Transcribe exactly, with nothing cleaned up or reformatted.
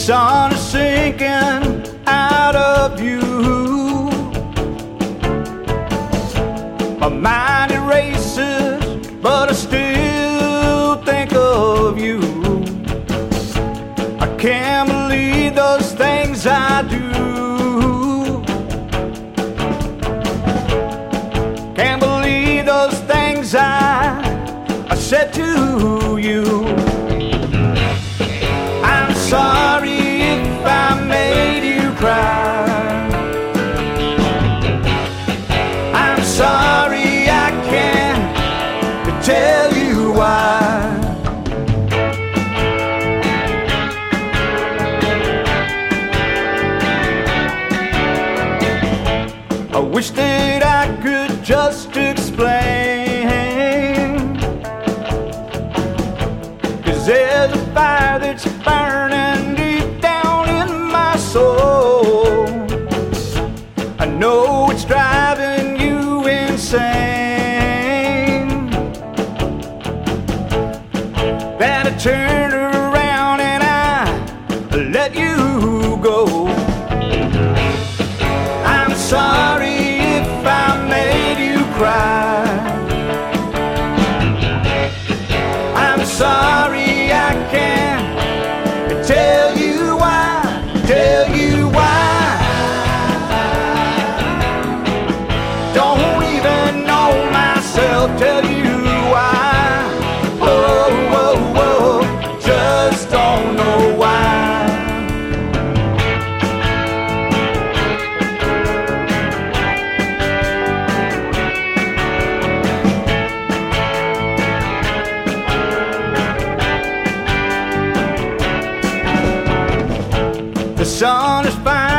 sun is sinking out of view. My mind erases, but I still think of you. I can't believe those things I do. Can't believe those things I, I said to you. I'm sorry if I made you cry. I'm sorry I can't tell you why. I wish that I could just explain, 'cause there's a fire that's burning deep down in my soul. I know it's driving you insane, that I turned around and I let you go. I'm sorry if I made you cry. I'm sorry I can't tell you why, tell you why. Don't even know myself, tell you why. Whoa, whoa, whoa, just don't know why. The sun is fine.